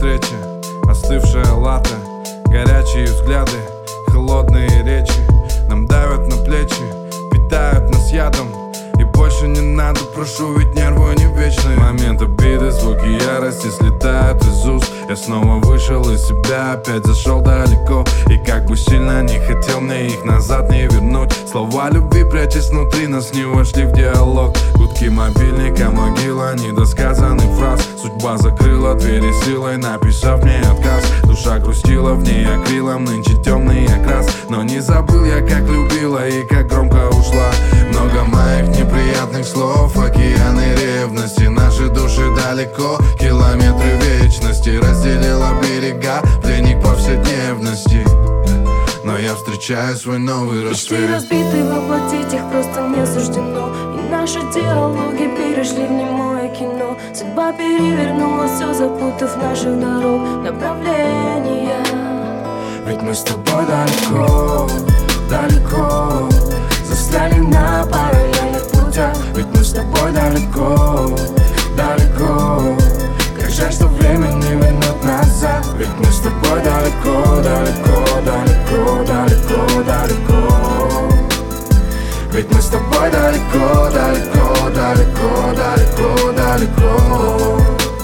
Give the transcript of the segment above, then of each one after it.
встречи, остывшая лата, горячие взгляды, холодные речи нам давят на плечи, питают нас ядом. И больше не надо, прошу, ведь нервы не вечные. Момент обиды, звуки ярости слетают из уст. Я снова вышел из себя, опять зашел далеко. И как бы сильно не хотел, мне их назад не вернуть. Слова любви, прячась внутри, нас не вошли в диалог. Гудки мобильника, могила недосказанных фраз. Судьба закрыла двери силой, написав мне отказ. Душа грустила, в ней акрилом нынче темный окрас. Но не забыл я, как любила и как громко ушла. Много моих неприятных слов, океаны ревности. Наши души далеко, километры вечности. Разделила берега, пленник повседневности. Но я встречаю свой новый рассвет. Мечты разбиты, воплотить их просто не суждено. И наши диалоги перешли в немое кино. Судьба перевернула все, запутав наших дорог направления. Ведь мы с тобой далеко, далеко застряли на параллельных путях. Ведь мы с тобой далеко, далеко. Как жаль, что время не вернет назад. Ведь мы с тобой далеко, далеко, далеко, далеко, далеко. Ведь мы с тобой далеко, далеко, далеко, далеко, далеко.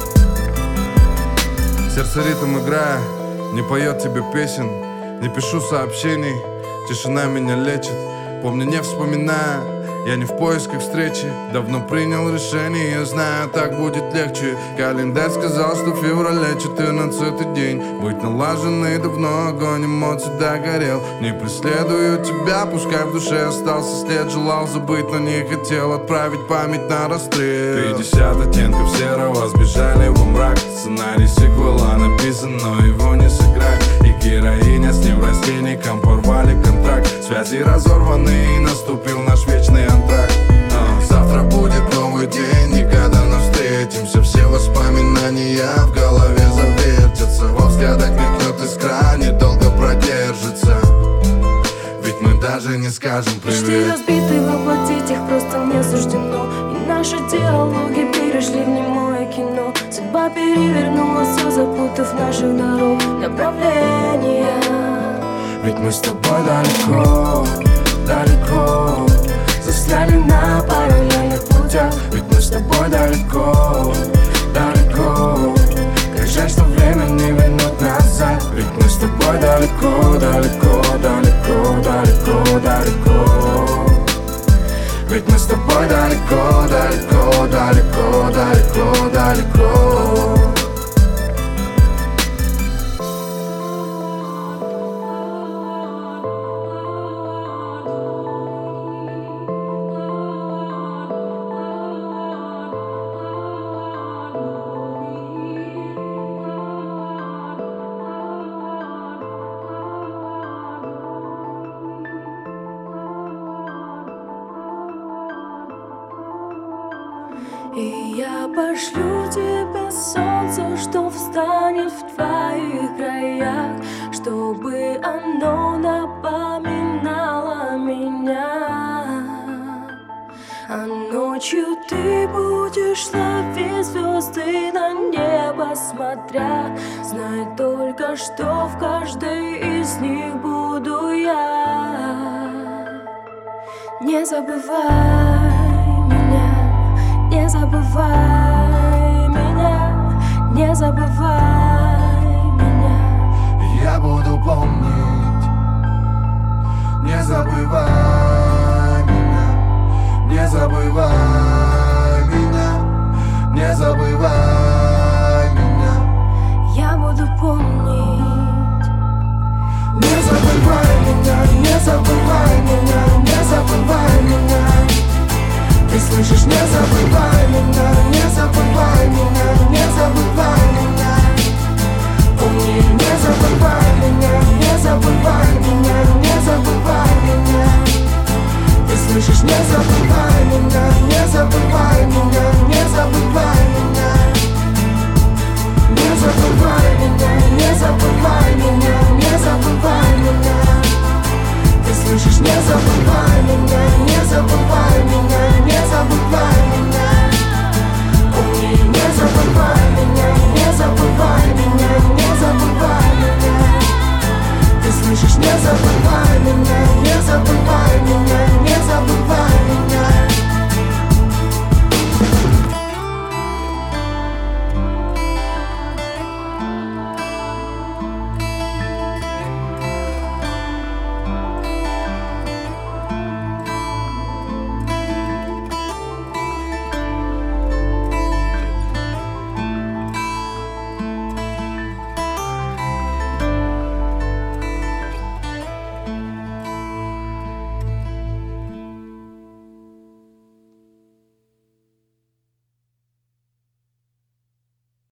Сердце ритм играя, не поет тебе песен, не пишу сообщений, тишина меня лечит. Помню, не вспоминая, я не в поисках встречи. Давно принял решение, я знаю, так будет легче. Календарь сказал, что в феврале 14-й день. Быть налаженный давно, огонь эмоций догорел. Не преследую тебя, пускай в душе остался след. Желал забыть, но не хотел отправить память на расстрел. 50 оттенков серого сбежали во мрак. Сценарий сиквела написан, но его не сыграть. И героиня с неврастенником порвали контракт. Связи разорваны, и наступил наш вечный антракт. Завтра будет новый день, и когда мы встретимся, все воспоминания в голове завертятся. Во взглядах мелькнет искра, недолго продержится. Ведь мы даже не скажем привет. Мечты разбиты, воплотить их просто не суждено. И наши диалоги перешли в немое кино. Судьба перевернула все, запутав наших дорог направления. Ведь мы с тобой далеко, далеко застряли на параллельных путях. Ведь мы с тобой далеко, далеко. Как жаль, что время не вернет назад. Ведь мы с тобой далеко, далеко, далеко, далеко, далеко. Ведь мы с тобой далеко, далеко, далеко, далеко, далеко. И я пошлю тебе солнце, что встанет в твоих краях, чтобы оно напоминало меня. А ночью ты будешь ловить звезды на небо смотря. Знай только, что в каждой из них буду я. Не забывай меня, не забывай меня, не забывай меня. Я буду помнить. Не забывай меня, не забывай меня, не забывай меня. Я буду помнить. Не забывай меня, не забывай меня, не забывай меня. Ты слышишь, не забывай меня, не забывай меня, не забывай меня. Помни, не забывай меня, не забывай меня, не забывай меня. Ты слышишь, не забывай меня, не забывай меня, не забывай меня. Не забывай меня, не забывай меня, не забывай меня. Ты слышишь, не забывай меня, не забывай меня, не забывай меня. Помни, не забывай меня, не забывай меня, не забывай меня, не забывай